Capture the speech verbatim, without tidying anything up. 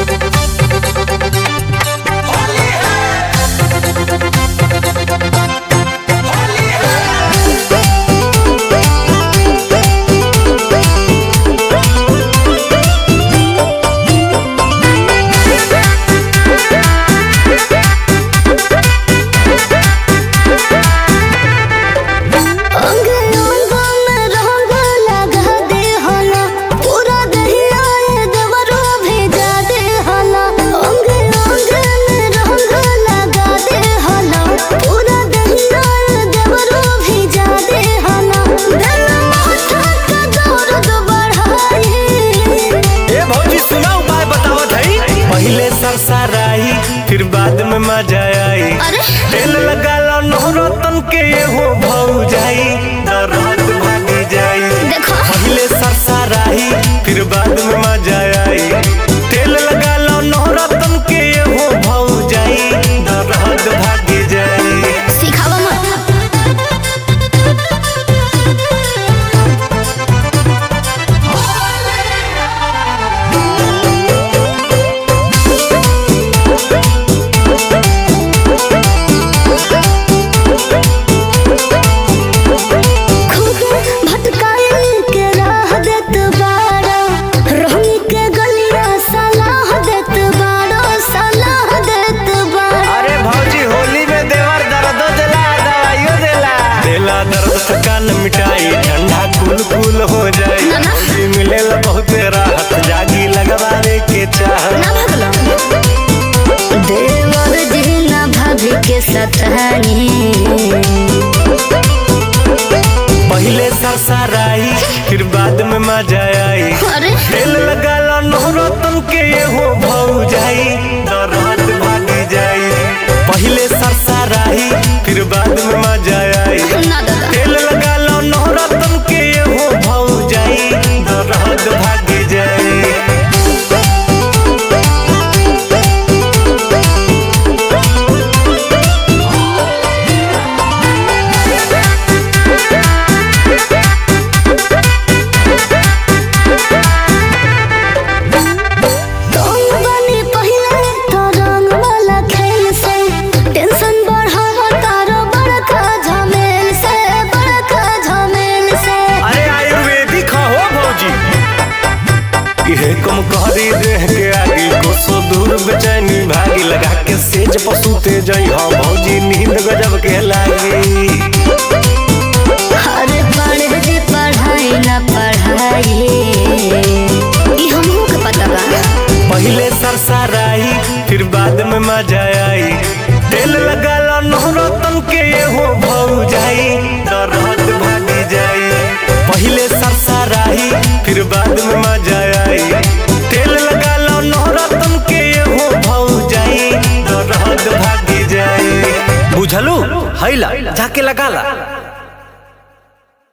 सराही फिर बाद में मजा आई। तेल लगा लो नौरतन के ये हो भौ जाई, दर्द भागी जाई। पहले सराही फिर बाद में मजा आई। तेल लगा लो नौरतन के ये हो भौ जाई, दर्द भागी जाई। सिखावा थकान मिटाई, ठंडा कूल कूल हो जाए। मिले बहुत राहत, जागी लगवाने के चाह। देवर जी ना भाभी के सतानी, पहले सराही फिर बाद में मजा आई। तेल लगा लो नौरतन के ये हो भौ जाई, दर्द भागी जाई। पहले सराही फिर बाद में मजा आई। तेल लगा लो नौरतन के ये हो भौ जाई, दर्द भागी जाई। कम कहरी देह के आगे कोसो दूर बेचैनी भागी। लगा के सेज पसूते जाई, हाँ भौजी नींद गजब के लागी। अरे पढ़े जी पढ़ाई ना पढ़ाई, ई हमहू के पता बा। पहले सराही फिर बाद में मजा आई। तेल लगा लो नौरतन के ये हो भौ जाई, दर्द भागी जाई। पहले सराही फिर बाद में मजा आई। तेल लगा लो नौरतन के ये हो भौ जाई, दर्द भागी जाई। बुझलू हैला जाके लगा ला।